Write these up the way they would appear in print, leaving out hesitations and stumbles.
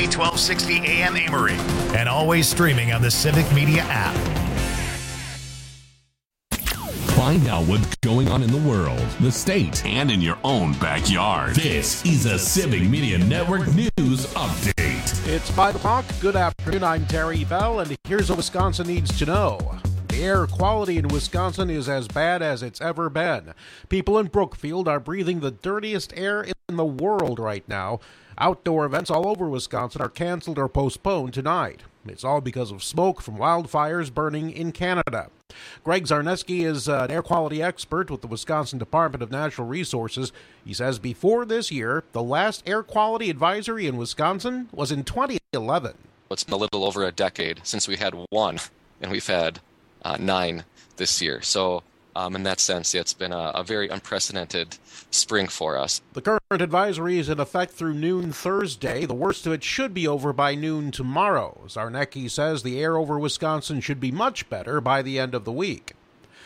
KFME 1260 AM Amory, and always streaming on the Civic Media app. Find out what's going on in the world, the state, and in your own backyard. This is a Civic Media Network News Update. It's 5 o'clock. Good afternoon. I'm Terry Bell, and here's what Wisconsin needs to know. The air quality in Wisconsin is as bad as it's ever been. People in Brookfield are breathing the dirtiest air in the world right now. Outdoor events all over Wisconsin are canceled or postponed tonight. It's all because of smoke from wildfires burning in Canada. Greg Zarneski is an air quality expert with the Wisconsin Department of Natural Resources. He says before this year, the last air quality advisory in Wisconsin was in 2011. It's been a little over a decade since we had one, and we've had 9 this year. So in that sense, it's been a very unprecedented spring for us. The current advisory is in effect through noon Thursday. The worst of it should be over by noon tomorrow. Zarnecki says the air over Wisconsin should be much better by the end of the week.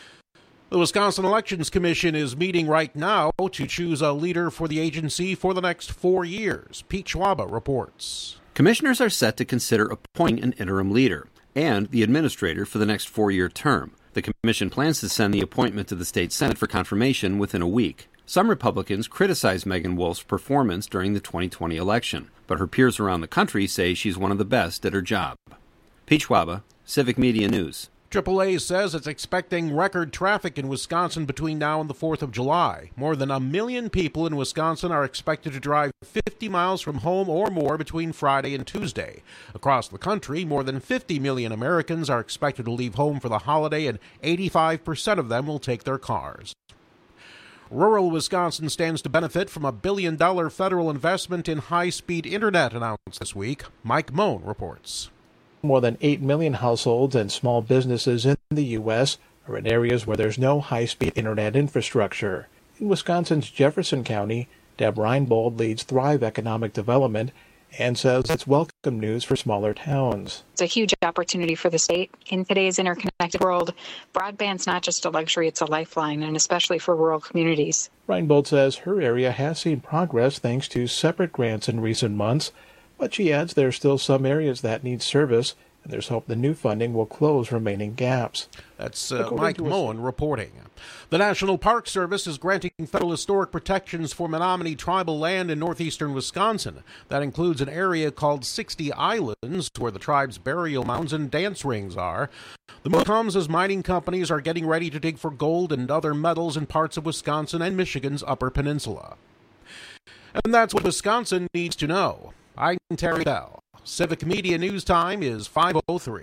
The Wisconsin Elections Commission is meeting right now to choose a leader for the agency for the next 4 years. Pete Schwaba reports. Commissioners are set to consider appointing an interim leader and the administrator for the next 4-year term. The commission plans to send the appointment to the state Senate for confirmation within a week. Some Republicans criticize Megan Wolf's performance during the 2020 election, but her peers around the country say she's one of the best at her job. Pete Schwaba, Civic Media News. AAA says it's expecting record traffic in Wisconsin between now and the 4th of July. More than 1 million people in Wisconsin are expected to drive 50 miles from home or more between Friday and Tuesday. Across the country, more than 50 million Americans are expected to leave home for the holiday, and 85% of them will take their cars. Rural Wisconsin stands to benefit from a $1 billion federal investment in high-speed internet announced this week. Mike Moen reports. More than 8 million households and small businesses in the U.S. are in areas where there's no high-speed internet infrastructure. In Wisconsin's Jefferson County, Deb Reinbold leads Thrive Economic Development and says it's welcome news for smaller towns. It's a huge opportunity for the state. In today's interconnected world, broadband's not just a luxury, it's a lifeline, and especially for rural communities. Reinbold says her area has seen progress thanks to separate grants in recent months, but she adds there are still some areas that need service, and there's hope the new funding will close remaining gaps. That's Mike Moen reporting. The National Park Service is granting federal historic protections for Menominee tribal land in northeastern Wisconsin. That includes an area called 60 Islands, where the tribe's burial mounds and dance rings are. The move comes as mining companies are getting ready to dig for gold and other metals in parts of Wisconsin and Michigan's Upper Peninsula. And that's what Wisconsin needs to know. I'm Terry Bell. Civic Media News Time is 5:03.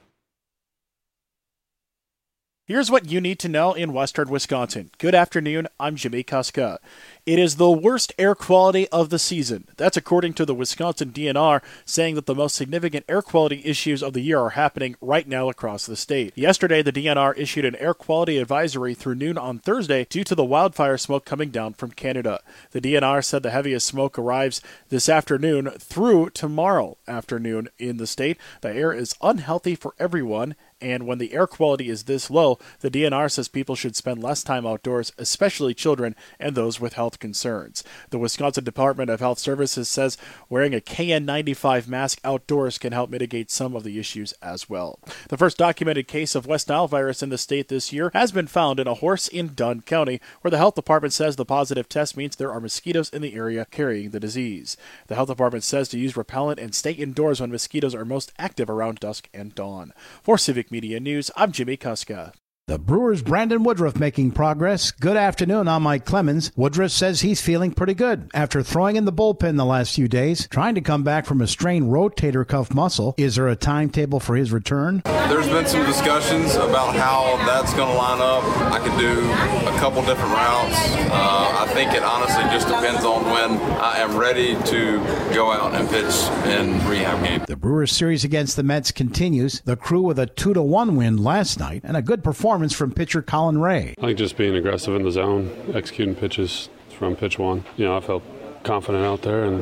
Here's what you need to know in western Wisconsin. Good afternoon, I'm Jimmy Kuska. It is the worst air quality of the season. That's according to the Wisconsin DNR, saying that the most significant air quality issues of the year are happening right now across the state. Yesterday, the DNR issued an air quality advisory through noon on Thursday due to the wildfire smoke coming down from Canada. The DNR said the heaviest smoke arrives this afternoon through tomorrow afternoon in the state. The air is unhealthy for everyone, and when the air quality is this low, the DNR says people should spend less time outdoors, especially children and those with health concerns. The Wisconsin Department of Health Services says wearing a KN95 mask outdoors can help mitigate some of the issues as well. The first documented case of West Nile virus in the state this year has been found in a horse in Dunn County, where the health department says the positive test means there are mosquitoes in the area carrying the disease. The health department says to use repellent and stay indoors when mosquitoes are most active around dusk and dawn. For Civic Media News, I'm Jimmy Kuska. The Brewers' Brandon Woodruff making progress. Good afternoon, I'm Mike Clemens. Woodruff says he's feeling pretty good after throwing in the bullpen the last few days, trying to come back from a strained rotator cuff muscle. Is there a timetable for his return? There's been some discussions about how that's going to line up. I could do a couple different routes. I think it honestly just depends on when I am ready to go out and pitch in rehab game. The Brewers series against the Mets continues. The Crew with a 2-1 win last night and a good performance from pitcher Colin Ray. I think just being aggressive in the zone, executing pitches from pitch one. I felt confident out there and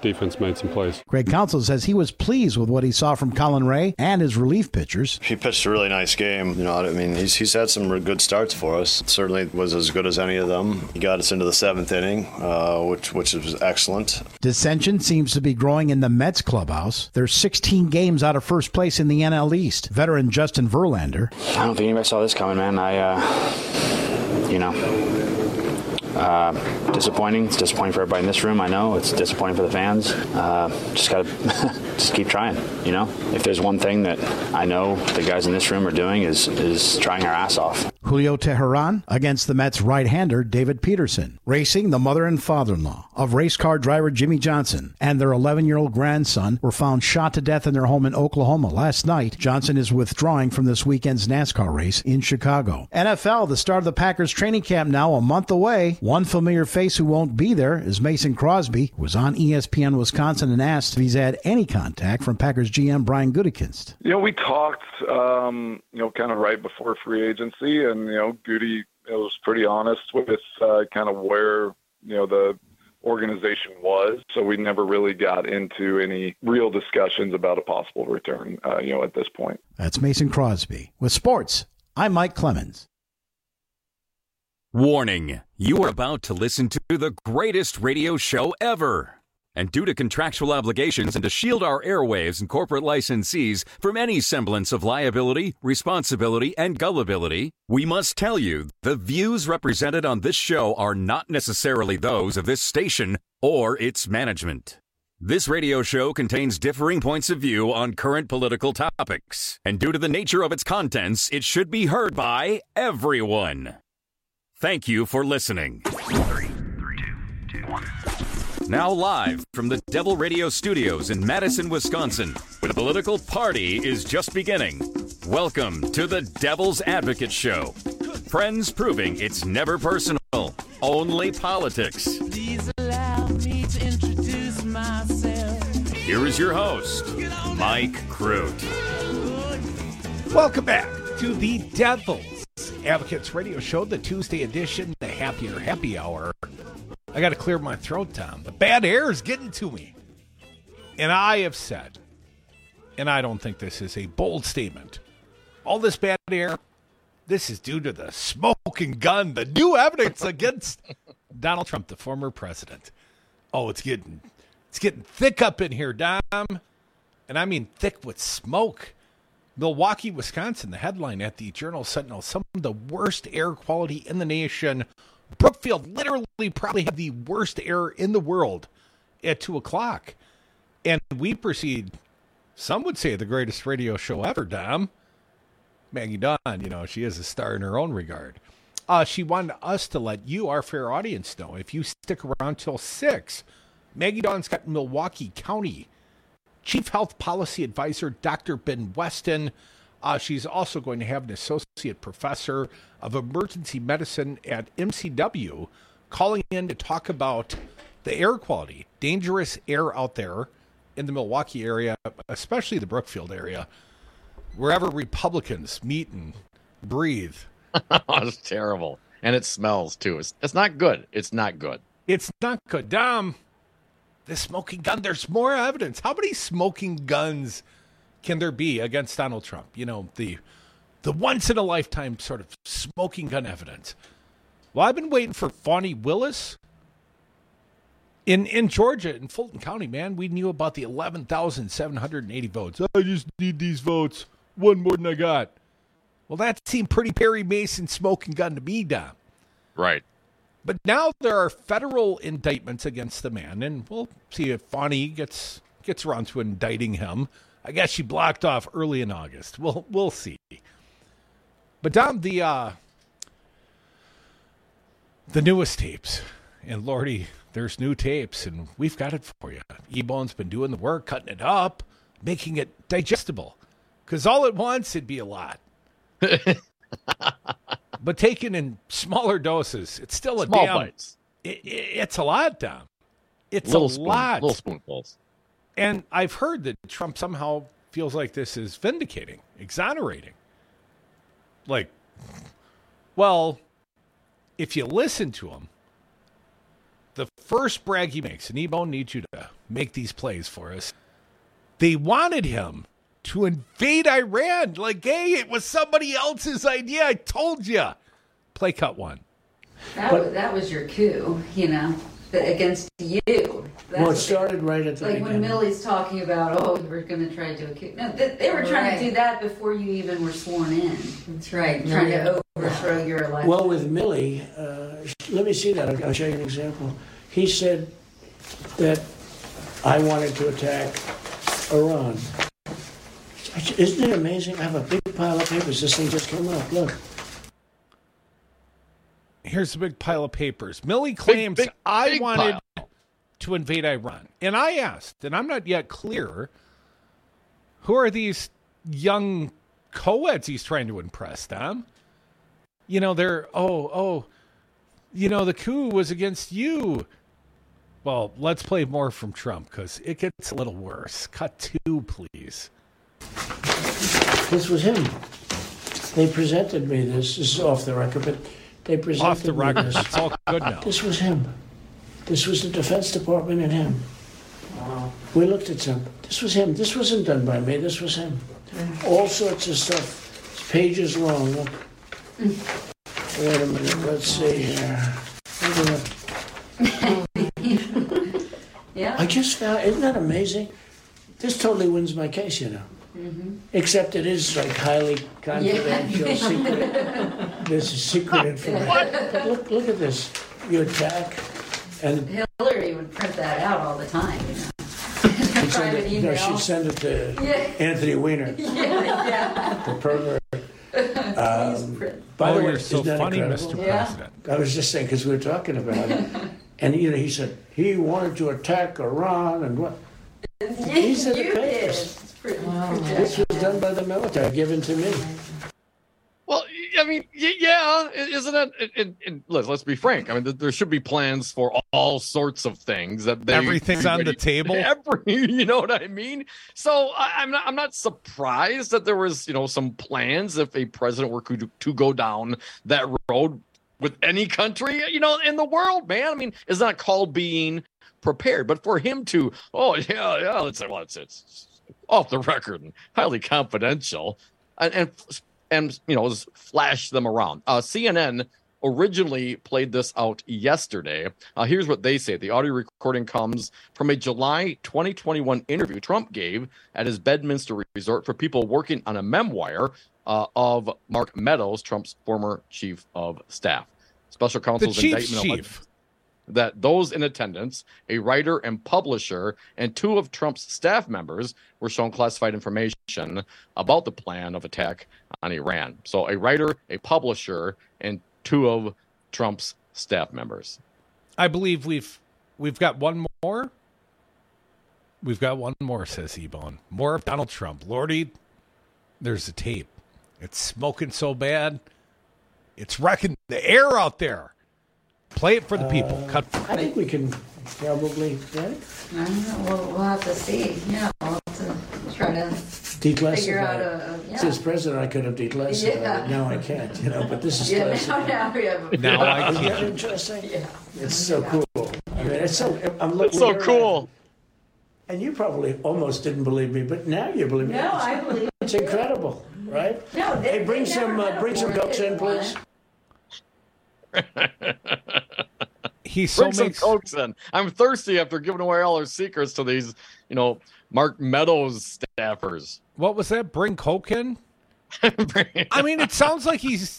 defense made some plays. Greg Counsell says he was pleased with what he saw from Colin Ray and his relief pitchers. He pitched a really nice game. He's had some good starts for us. Certainly was as good as any of them. He got us into the 7th inning, which was excellent. Dissension seems to be growing in the Mets clubhouse. They're 16 games out of first place in the NL East. Veteran Justin Verlander. I don't think anybody saw this coming, man. Disappointing. It's disappointing for everybody in this room. I know it's disappointing for the fans. Just gotta just keep trying. If there's one thing that I know the guys in this room are doing is trying our ass off. Julio Teheran against the Mets right-hander David Peterson. Racing, the mother and father-in-law of race car driver Jimmy Johnson and their 11-year-old grandson were found shot to death in their home in Oklahoma last night. Johnson is withdrawing from this weekend's NASCAR race in Chicago. NFL, the start of the Packers training camp now a month away. One familiar face who won't be there is Mason Crosby, who was on ESPN Wisconsin and asked if he's had any contact from Packers GM Brian Gutekunst. We talked, kind of right before free agency, and Goody was pretty honest with kind of where the organization was. So we never really got into any real discussions about a possible return, at this point. That's Mason Crosby. With sports, I'm Mike Clemens. Warning, you are about to listen to the greatest radio show ever. And due to contractual obligations and to shield our airwaves and corporate licensees from any semblance of liability, responsibility, and gullibility, we must tell you the views represented on this show are not necessarily those of this station or its management. This radio show contains differing points of view on current political topics, and due to the nature of its contents, it should be heard by everyone. Thank you for listening. 3, 2, 2, 1. Now live from the Devil Radio Studios in Madison, Wisconsin, where the political party is just beginning. Welcome to the Devil's Advocate Show. Friends proving it's never personal, only politics. Please allow me to introduce myself. Here is your host, Mike Crute. Welcome back to the Devil's Advocates Radio Show, the Tuesday edition, the Happier Happy Hour. I got to clear my throat, Tom. The bad air is getting to me. And I have said, and I don't think this is a bold statement, all this bad air, this is due to the smoking gun, the new evidence against Donald Trump, the former president. Oh, it's getting thick up in here, Dom. And I mean thick with smoke. Milwaukee, Wisconsin, the headline at the Journal-Sentinel, some of the worst air quality in the nation. Brookfield literally probably had the worst air in the world at 2 o'clock. And we proceed, some would say, the greatest radio show ever, Dom. Maggie Dawn, she is a star in her own regard. She wanted us to let you, our fair audience, know, if you stick around till 6, Maggie Dawn's got Milwaukee County Chief Health Policy Advisor Dr. Ben Weston. She's also going to have an associate professor of emergency medicine at MCW calling in to talk about the air quality, dangerous air out there in the Milwaukee area, especially the Brookfield area, wherever Republicans meet and breathe. It's terrible. And it smells, too. It's not good. It's not good. It's not good. Dom, the smoking gun, there's more evidence. How many smoking guns can there be against Donald Trump? The once-in-a-lifetime sort of smoking gun evidence. Well, I've been waiting for Fani Willis. In Georgia, in Fulton County, man, we knew about the 11,780 votes. I just need these votes. One more than I got. Well, that seemed pretty Perry Mason smoking gun to me, Dom. Right. But now there are federal indictments against the man, and we'll see if Fani gets around to indicting him. I guess she blocked off early in August. We'll see. But Dom, the newest tapes, and Lordy, there's new tapes, and we've got it for you. E-Bone's been doing the work, cutting it up, making it digestible. Because all at once, it'd be a lot. But taken in smaller doses, it's still a Small damn... bites. It's a lot, Dom. It's little a lot. Little spoonfuls. And I've heard that Trump somehow feels like this is vindicating, exonerating. Like, well, if you listen to him, the first brag he makes, and Ebone needs you to make these plays for us. They wanted him to invade Iran. Like, hey, it was somebody else's idea. I told you. Play cut one. That was your coup, against you. It started right at the beginning. When Millie's talking about, we're going to try to do a coup. No, they were trying to do that before you even were sworn in. That's right. Trying to overthrow your election. Well, with Millie, let me see that. I'll show you an example. He said that I wanted to attack Iran. Isn't it amazing? I have a big pile of papers. This thing just came up. Look. Here's a big pile of papers. Millie claims I wanted to invade Iran. And I asked, and I'm not yet clear, who are these young co-eds he's trying to impress, Tom? They're, the coup was against you. Well, let's play more from Trump because it gets a little worse. Cut 2, please. This was him. They presented me this. This is off the record, but they presented off the record. This. It's all good now. This was him. This was the Defense Department and him. Wow. We looked at some. This was him. This wasn't done by me. This was him. All sorts of stuff. It's pages long. Look. Wait a minute. Let's see here. Yeah. I just found. Isn't that amazing? This totally wins my case, Mm-hmm. Except it is like highly confidential, secret. This is secret information. But look at this. You attack, and Hillary would print that out all the time. She'd send it to Anthony Weiner. The pervert. By the way, you're so funny, Mr. President. I was just saying because we were talking about it, and he said he wanted to attack Iran and what. These are the papers. This was done by the military, given to me. Well, I mean, yeah, isn't it? And let's be frank. I mean, there should be plans for all sorts of things. Everything's on the table. You know what I mean? So I'm not surprised that there was some plans if a president were to go down that road with any country in the world, man. I mean, it's not called being prepared, but for him to let's say it's off the record and highly confidential and flash them around. CNN originally played this out yesterday. Here's what they say. The audio recording comes from a July 2021 interview Trump gave at his Bedminster resort for people working on a memoir of Mark Meadows, Trump's former chief of staff. Special counsel's indictment alleged that those in attendance, a writer and publisher, and 2 of Trump's staff members were shown classified information about the plan of attack on Iran. So a writer, a publisher, and 2 of Trump's staff members. I believe we've got one more. We've got one more, says Ebone. More of Donald Trump. Lordy, there's the tape. It's smoking so bad. It's wrecking the air out there. Play it for the people. Cut. I think we can probably, right? I don't know. We'll have to see. Yeah, we'll have to try to figure out a. As president, I could have declassified it. Now I can't, but this is classified. Now we have. Now I can't. Isn't that interesting? Yeah. It's so cool. I mean, it's so. It's so cool. And you probably almost didn't believe me, but now you believe me. No, I believe. It's incredible, right? No, hey, bring some Cokes in, please. Bring some Cokes in. I'm thirsty after giving away all our secrets to these, Mark Meadows staffers. What was that? Bring Coke in? I mean, it sounds like he's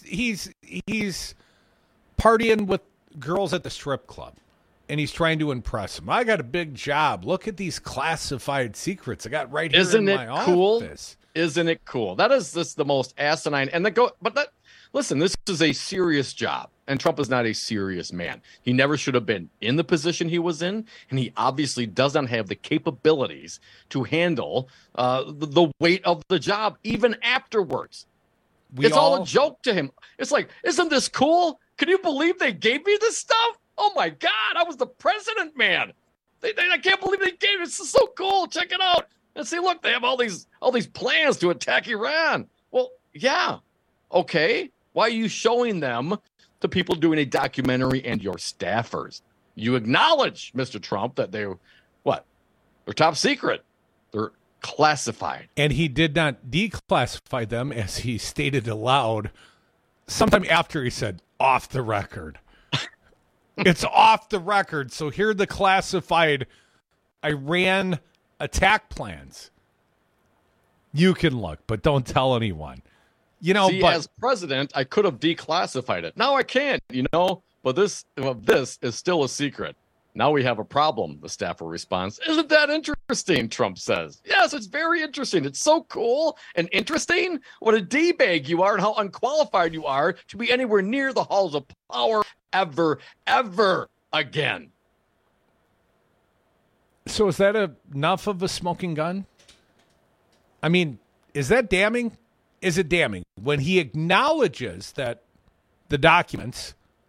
partying with girls at the strip club, and he's trying to impress them. I got a big job. Look at these classified secrets I got right here in my office. Isn't it cool? That is just the most asinine. Listen, this is a serious job, and Trump is not a serious man. He never should have been in the position he was in, and he obviously does not have the capabilities to handle the weight of the job, even afterwards. It's all a joke to him. It's like, isn't this cool? Can you believe they gave me this stuff? Oh, my God, I was the president, man. I can't believe they gave it. This is so cool. Check it out. And see, look, they have all these plans to attack Iran. Well, yeah, okay. Why are you showing them to people doing a documentary and your staffers? You acknowledge, Mr. Trump, that they're top secret. They're classified. And he did not declassify them, as he stated aloud sometime after he said, off the record. It's off the record. So here are the classified Iran attack plans. You can look, but don't tell anyone. As president, I could have declassified it. Now I can't, but this is still a secret. Now we have a problem, the staffer responds. Isn't that interesting, Trump says. Yes, it's very interesting. It's so cool and interesting. What a D-bag you are and how unqualified you are to be anywhere near the halls of power ever again. So is that enough of a smoking gun? I mean, is that damning? Is it damning when he acknowledges that the documents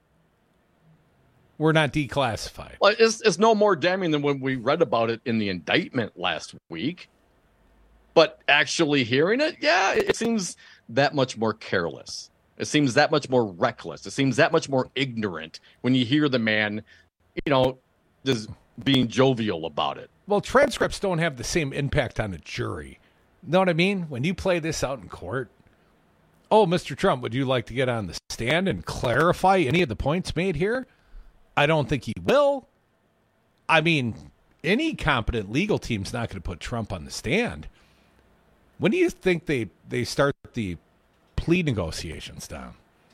were not declassified? Well, it's no more damning than when we read about it in the indictment last week. But actually hearing it, it seems that much more careless. It seems that much more reckless. It seems that much more ignorant when you hear the man, just being jovial about it. Well, transcripts don't have the same impact on a jury. Know what I mean? When you play this out in court, Mr. Trump, would you like to get on the stand and clarify any of the points made here? I don't think he will. I mean, any competent legal team's not going to put Trump on the stand. When do you think they start the plea negotiations down?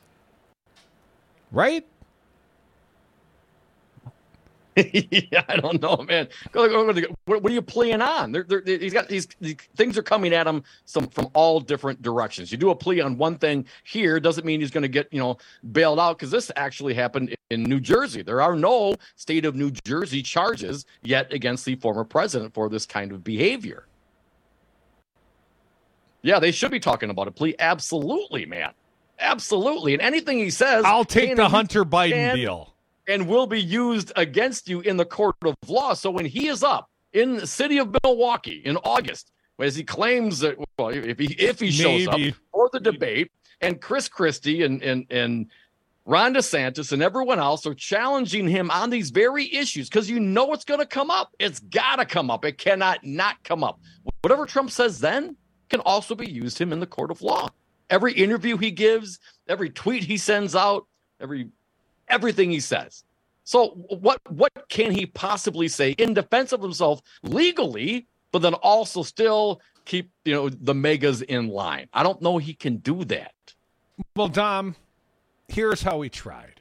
Right? Yeah, I don't know, man. What are you playing on? He's got these things are coming at him from all different directions. You do a plea on one thing here doesn't mean he's going to get bailed out, because this actually happened in New Jersey. There are no state of New Jersey charges yet against the former president for this kind of behavior. Yeah, they should be talking about a plea. Absolutely, man. Absolutely. And anything he says, I'll take the Hunter Biden deal. And will be used against you in the court of law. So when he is up in the city of Milwaukee in August, as he claims that, if he shows up for the debate, and Chris Christie and Ron DeSantis and everyone else are challenging him on these very issues, because it's going to come up. It's got to come up. It cannot not come up. Whatever Trump says then can also be used him in the court of law. Every interview he gives, every tweet he sends out, everything he says. So what can he possibly say in defense of himself legally, but then also still keep the megas in line? I don't know he can do that. Well, Dom, here's how he tried.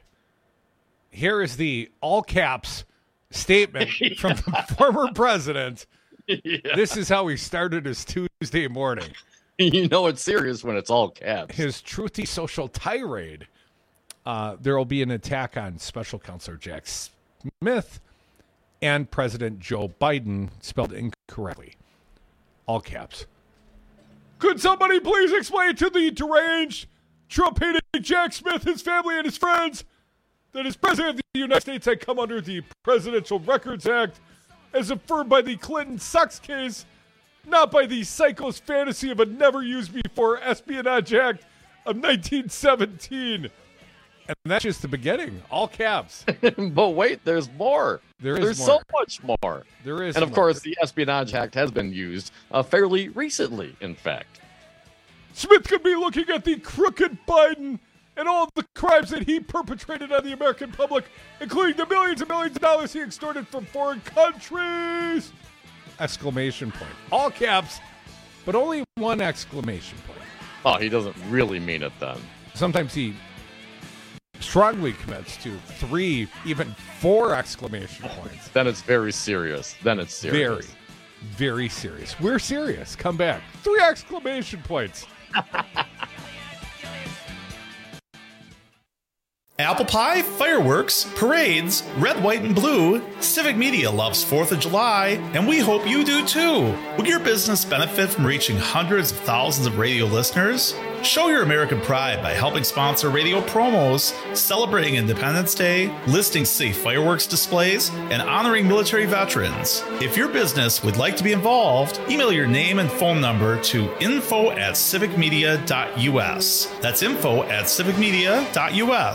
Here is the all caps statement from the former president. Yeah. This is how he started his Tuesday morning. It's serious when it's all caps. His truthy social tirade. There will be an attack on Special Counselor Jack Smith and President Joe Biden, spelled incorrectly. All caps. Could somebody please explain to the deranged, Trump-hating Jack Smith, his family, and his friends that as President of the United States had come under the Presidential Records Act as affirmed by the Clinton Sucks case, not by the psycho's fantasy of a never-used-before Espionage Act of 1917. And that's just the beginning. All caps. But wait, there's more. There's more. So much more. There is. And of course, the Espionage Act has been used fairly recently, in fact. Smith could be looking at the crooked Biden and all the crimes that he perpetrated on the American public, including the millions and millions of dollars he extorted from foreign countries! Exclamation point. All caps, but only one exclamation point. Oh, he doesn't really mean it then. Sometimes he strongly commits to 3, even 4 exclamation points. Then it's very serious. Very, very serious. We're serious. Come back. 3 exclamation points. Apple pie, fireworks, parades, red, white, and blue. Civic Media loves 4th of July, and we hope you do too. Would your business benefit from reaching hundreds of thousands of radio listeners? Show your American pride by helping sponsor radio promos, celebrating Independence Day, listing safe fireworks displays, and honoring military veterans. If your business would like to be involved, email your name and phone number to info@civicmedia.us. That's info@civicmedia.us.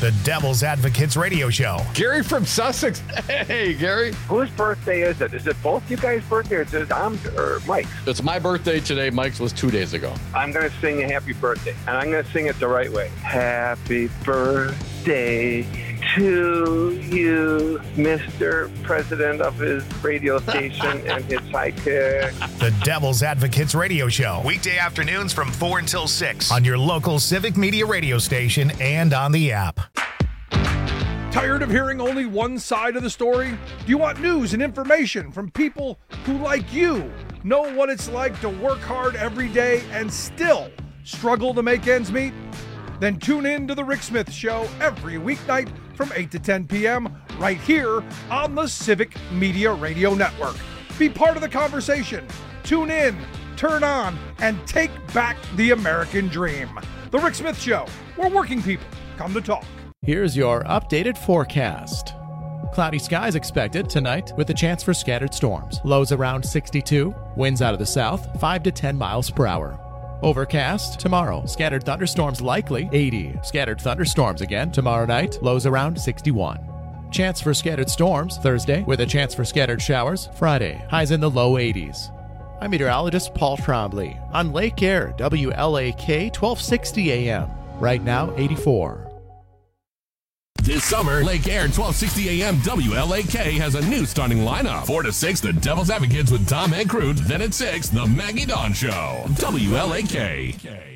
The Devil's Advocates Radio Show. Gary from Sussex. Hey, Gary. Whose birthday is it? Is it both you guys' birthday or is it Mike's? It's my birthday today. Mike's was 2 days ago. I'm going to sing a happy birthday, and I'm going to sing it the right way. Happy birthday to you, Mr. President of his radio station and his sidekick. The Devil's Advocates Radio Show. Weekday afternoons from 4 until 6 on your local Civic Media radio station and on the app. Tired of hearing only one side of the story? Do you want news and information from people who, like you, know what it's like to work hard every day and still struggle to make ends meet? Then tune in to The Rick Smith Show every weeknight from 8 to 10 p.m. right here on the Civic Media Radio Network. Be part of the conversation. Tune in, turn on, and take back the American dream. The Rick Smith Show, where working people come to talk. Here's your updated forecast. Cloudy skies expected tonight with a chance for scattered storms. Lows around 62, winds out of the south 5 to 10 miles per hour. Overcast tomorrow. Scattered thunderstorms likely 80. Scattered thunderstorms again tomorrow night. Lows around 61. Chance for scattered storms Thursday with a chance for scattered showers Friday. Highs in the low 80s. I'm meteorologist Paul Trombley on Lake Air, WLAK 1260 AM. Right now 84. This summer, Lake Air 1260 AM WLAK has a new starting lineup. 4 to 6, The Devil's Advocates with Tom and Crute. Then at 6, The Maggie Dawn Show. WLAK.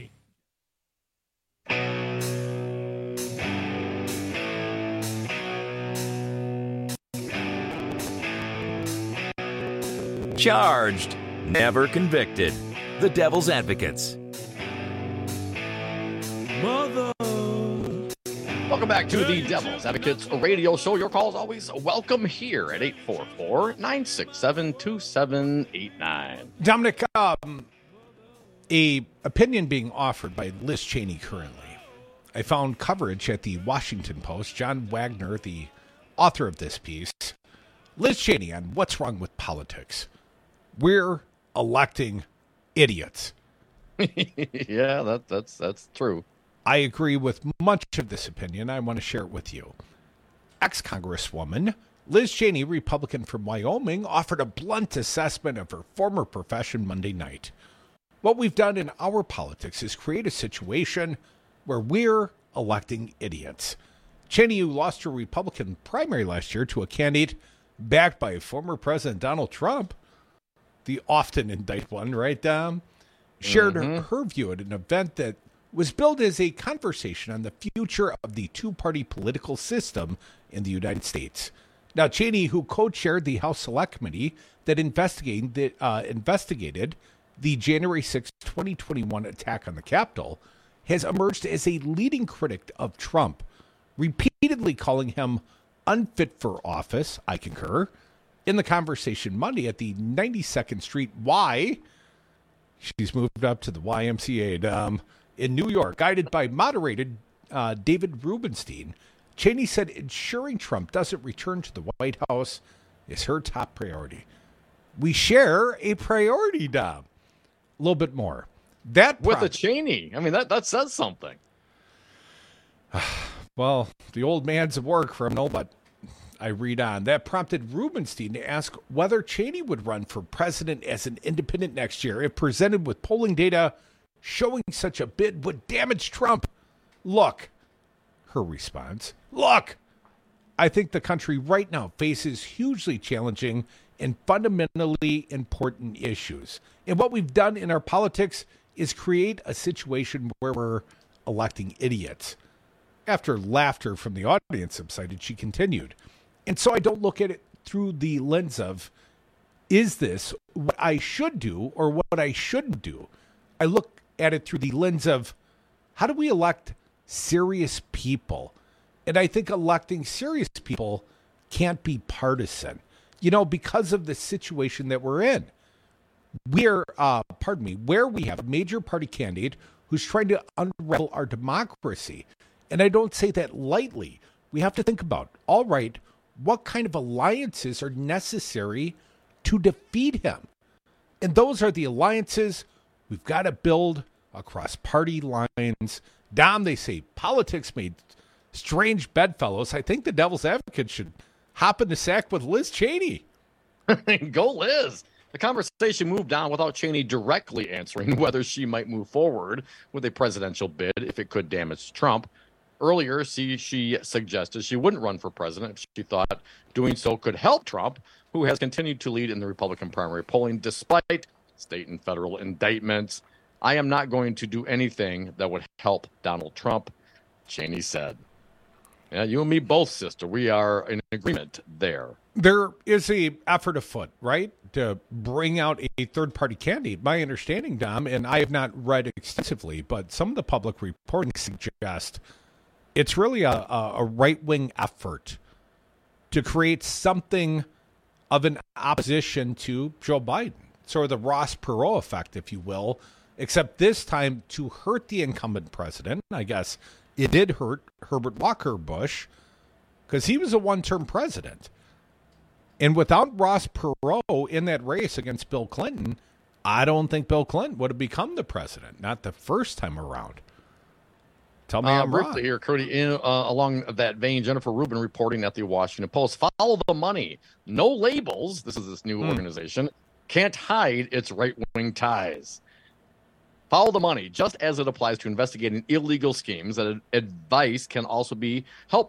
Charged, never convicted. The Devil's Advocates. Mother. Welcome back to the Devil's Advocates Radio Show. Your calls always welcome here at 844-967-2789. Dominic, a opinion being offered by Liz Cheney currently. I found coverage at the Washington Post. John Wagner, the author of this piece. Liz Cheney on what's wrong with politics. We're electing idiots. Yeah, that's true. I agree with much of this opinion. I want to share it with you. Ex-Congresswoman Liz Cheney, Republican from Wyoming, offered a blunt assessment of her former profession Monday night. What we've done in our politics is create a situation where we're electing idiots. Cheney, who lost her Republican primary last year to a candidate backed by former President Donald Trump, the often indicted one, right, Dom? Shared her view at an event that was billed as a conversation on the future of the two-party political system in the United States. Now, Cheney, who co-chaired the House Select Committee that investigated the January 6, 2021 attack on the Capitol, has emerged as a leading critic of Trump, repeatedly calling him unfit for office. I concur. In the conversation Monday at the 92nd Street Y, she's moved up to the YMCA, in New York, guided by moderated David Rubenstein, Cheney said ensuring Trump doesn't return to the White House is her top priority. We share a priority, Dom. A little bit more. That with a Cheney. I mean, that says something. Well, the old man's a war criminal, but I read on. That prompted Rubenstein to ask whether Cheney would run for president as an independent next year if presented with polling data showing such a bid would damage Trump. Look, her response, look, I think the country right now faces hugely challenging and fundamentally important issues. And what we've done in our politics is create a situation where we're electing idiots. After laughter from the audience subsided, she continued. And so I don't look at it through the lens of, is this what I should do or what I shouldn't do? I look at it through the lens of, how do we elect serious people? And I think electing serious people can't be partisan, because of the situation that we're in. Where we have a major party candidate who's trying to unravel our democracy. And I don't say that lightly. We have to think about, all right, what kind of alliances are necessary to defeat him? And those are the alliances we've got to build across party lines. Dom, they say politics made strange bedfellows, I think the Devil's Advocate should hop in the sack with Liz Cheney. Go Liz. The conversation moved on without Cheney directly answering whether she might move forward with a presidential bid if it could damage Trump. Earlier, she suggested she wouldn't run for president if she thought doing so could help Trump, who has continued to lead in the Republican primary polling despite state and federal indictments. I am not going to do anything that would help Donald Trump, Cheney said. Yeah, you and me both, sister. We are in agreement there. There is a effort afoot, right, to bring out a third-party candidate. My understanding, Dom, and I have not read extensively, but some of the public reporting suggest it's really a right-wing effort to create something of an opposition to Joe Biden, sort of the Ross Perot effect, if you will, except this time to hurt the incumbent president. I guess it did hurt Herbert Walker Bush because he was a one-term president. And without Ross Perot in that race against Bill Clinton, I don't think Bill Clinton would have become the president, not the first time around. Tell me I'm briefly wrong. Here, Curdy, along that vein, Jennifer Rubin reporting at the Washington Post, follow the money. No labels, this is this new organization, can't hide its right-wing ties. Follow the money, just as it applies to investigating illegal schemes. That advice can also be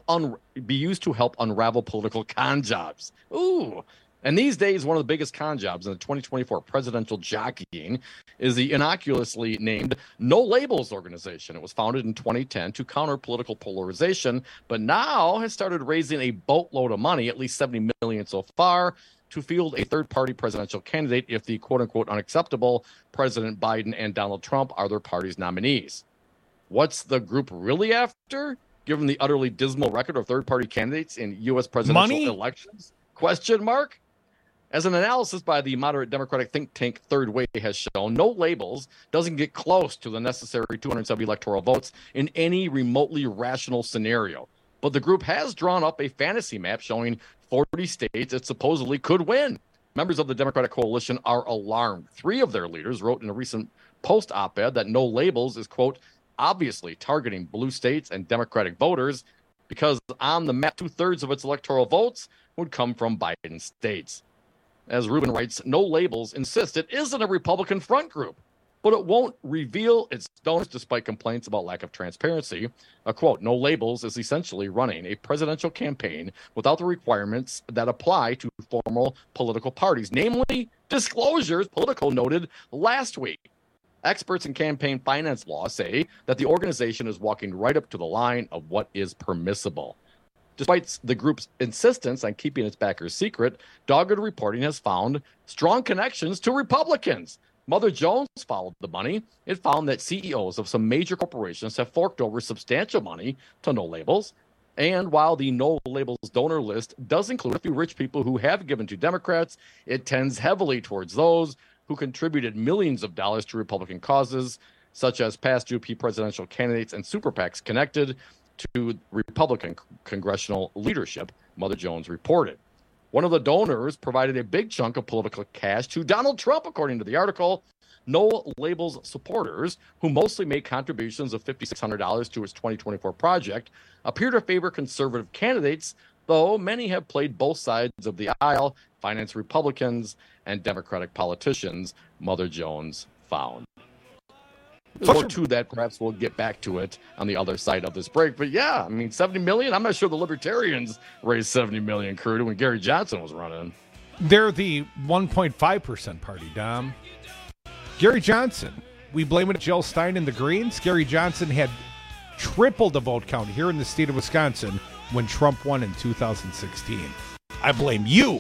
used to help unravel political con jobs. Ooh. And these days, one of the biggest con jobs in the 2024 presidential jockeying is the innocuously named No Labels organization. It was founded in 2010 to counter political polarization, but now has started raising a boatload of money, at least $70 million so far, to field a third-party presidential candidate if the quote-unquote unacceptable President Biden and Donald Trump are their party's nominees. What's the group really after, given the utterly dismal record of third-party candidates in U.S. presidential elections? Question mark? As an analysis by the moderate Democratic think tank Third Way has shown, No Labels doesn't get close to the necessary 270 electoral votes in any remotely rational scenario. But the group has drawn up a fantasy map showing 40 states it supposedly could win. Members of the Democratic coalition are alarmed. 3 of their leaders wrote in a recent Post op-ed that No Labels is, quote, obviously targeting blue states and Democratic voters because on the map, 2/3 of its electoral votes would come from Biden states. As Rubin writes, No Labels insists it isn't a Republican front group, but it won't reveal its donors despite complaints about lack of transparency. A quote, No Labels is essentially running a presidential campaign without the requirements that apply to formal political parties, namely disclosures, Politico noted last week. Experts in campaign finance law say that the organization is walking right up to the line of what is permissible. Despite the group's insistence on keeping its backers secret, dogged reporting has found strong connections to Republicans. Mother Jones followed the money. It found that CEOs of some major corporations have forked over substantial money to No Labels. And while the No Labels donor list does include a few rich people who have given to Democrats, it tends heavily towards those who contributed millions of dollars to Republican causes, such as past GOP presidential candidates and super PACs connected to Republican congressional leadership, Mother Jones reported. One of the donors provided a big chunk of political cash to Donald Trump, according to the article. No Labels supporters, who mostly made contributions of $5,600 to its 2024 project, appear to favor conservative candidates, though many have played both sides of the aisle, finance Republicans and Democratic politicians, Mother Jones found. There's more to that. Perhaps we'll get back to it on the other side of this break. But yeah, I mean, 70 million. I'm not sure the Libertarians raised 70 million, Kurt, when Gary Johnson was running. They're the 1.5% party, Dom. Gary Johnson. We blame it on Jill Stein and the Greens. Gary Johnson had tripled the vote count here in the state of Wisconsin when Trump won in 2016. I blame you.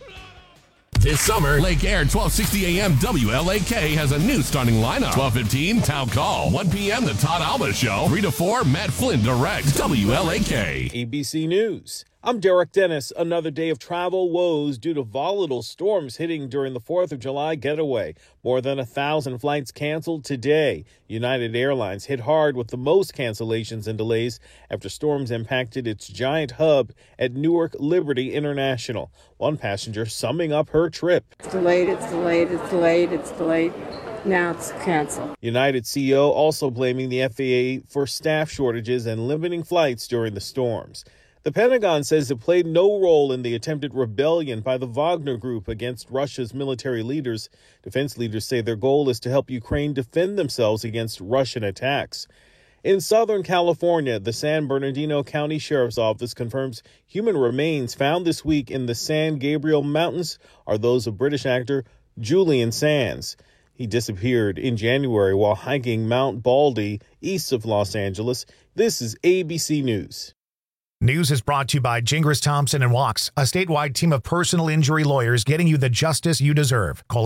This summer, Lake Air 1260 AM WLAK has a new starting lineup. 12:15 Town Call. 1 p.m. The Todd Alba Show. 3 to 4 Matt Flynn Direct. WLAK. ABC News. I'm Derek Dennis. Another day of travel woes due to volatile storms hitting during the 4th of July getaway. More than 1,000 flights canceled today. United Airlines hit hard with the most cancellations and delays after storms impacted its giant hub at Newark Liberty International. One passenger summing up her trip. It's delayed, it's delayed, it's delayed, it's delayed. Now it's canceled. United CEO also blaming the FAA for staff shortages and limiting flights during the storms. The Pentagon says it played no role in the attempted rebellion by the Wagner Group against Russia's military leaders. Defense leaders say their goal is to help Ukraine defend themselves against Russian attacks. In Southern California, the San Bernardino County Sheriff's Office confirms human remains found this week in the San Gabriel Mountains are those of British actor Julian Sands. He disappeared in January while hiking Mount Baldy east of Los Angeles. This is ABC News. News is brought to you by Gingras Thompson & Walks, a statewide team of personal injury lawyers getting you the justice you deserve. Call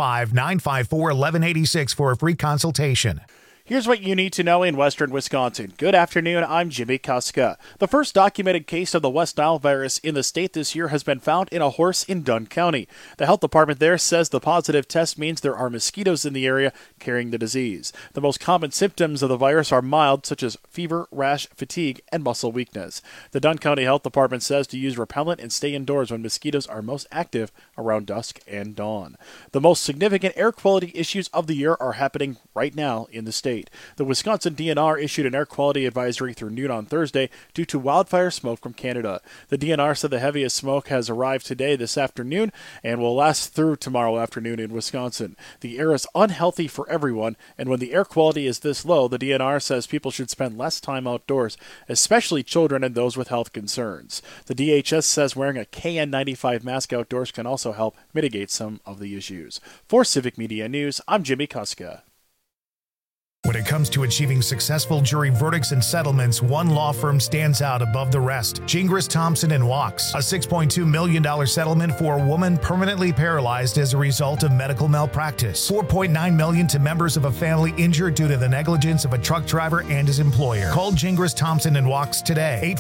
855-954-1186 for a free consultation. Here's what you need to know in western Wisconsin. Good afternoon, I'm Jimmy Kuska. The first documented case of the West Nile virus in the state this year has been found in a horse in Dunn County. The health department there says the positive test means there are mosquitoes in the area carrying the disease. The most common symptoms of the virus are mild, such as fever, rash, fatigue, and muscle weakness. The Dunn County Health Department says to use repellent and stay indoors when mosquitoes are most active around dusk and dawn. The most significant air quality issues of the year are happening right now in the state. The Wisconsin DNR issued an air quality advisory through noon on Thursday due to wildfire smoke from Canada. The DNR said the heaviest smoke has arrived today this afternoon and will last through tomorrow afternoon in Wisconsin. The air is unhealthy for everyone, and when the air quality is this low, the DNR says people should spend less time outdoors, especially children and those with health concerns. The DHS says wearing a KN95 mask outdoors can also help mitigate some of the issues. For Civic Media News, I'm Jimmy Kuska. When it comes to achieving successful jury verdicts and settlements, one law firm stands out above the rest. Gingras Thompson & Walks, a $6.2 million settlement for a woman permanently paralyzed as a result of medical malpractice. $4.9 million to members of a family injured due to the negligence of a truck driver and his employer. Call Gingras Thompson & Walks today,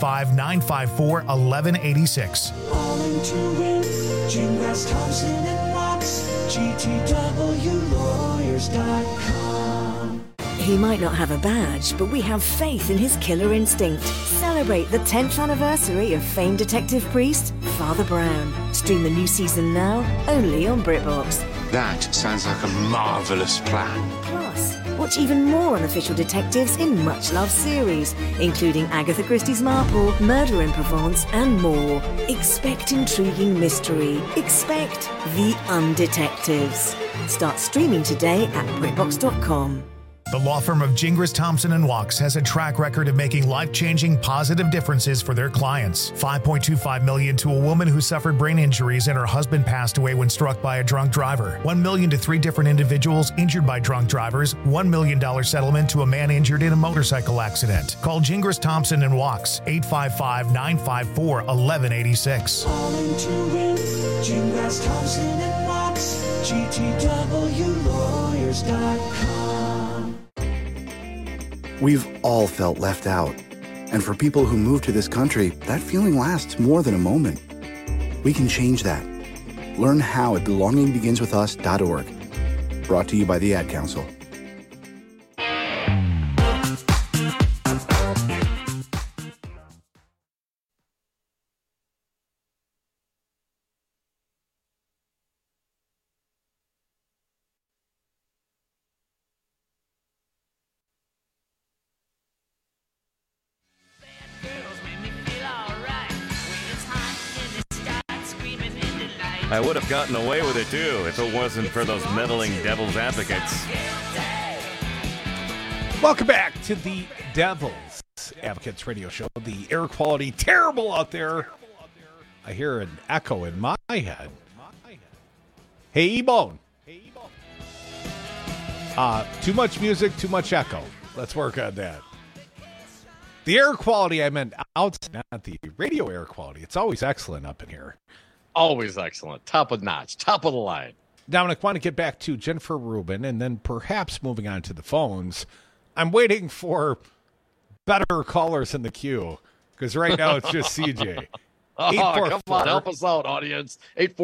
855-954-1186. All in to win, Gingras Thompson & Walks, GTWlawyers.com. He might not have a badge, but we have faith in his killer instinct. Celebrate the 10th anniversary of famed detective priest, Father Brown. Stream the new season now, only on BritBox. That sounds like a marvellous plan. Plus, watch even more unofficial detectives in much-loved series, including Agatha Christie's Marple, Murder in Provence, and more. Expect intriguing mystery. Expect the Undetectives. Start streaming today at BritBox.com. The law firm of Gingras Thompson & Walks has a track record of making life-changing positive differences for their clients. $5.25 million to a woman who suffered brain injuries and her husband passed away when struck by a drunk driver. $1 million to 3 different individuals injured by drunk drivers. $1 million settlement to a man injured in a motorcycle accident. Call Gingras Thompson & Walks, 855-954-1186. All in to win, Gingras Thompson & Walks, GTWlawyers.com. We've all felt left out. And for people who move to this country, that feeling lasts more than a moment. We can change that. Learn how at belongingbeginswithus.org. Brought to you by the Ad Council. I would have gotten away with it, too, if it wasn't for those meddling devil's advocates. Welcome back to the Devil's Advocates Radio Show. The air quality terrible out there. I hear an echo in my head. Hey, E-Bone. Too much music, too much echo. Let's work on that. The air quality, I meant outside, not the radio air quality. It's always excellent up in here. Always excellent. Top of notch. Top of the line. Dominic, want to get back to Jennifer Rubin and then perhaps moving on to the phones. I'm waiting for better callers in the queue. because right now it's just CJ. Oh, come on, help us out, audience.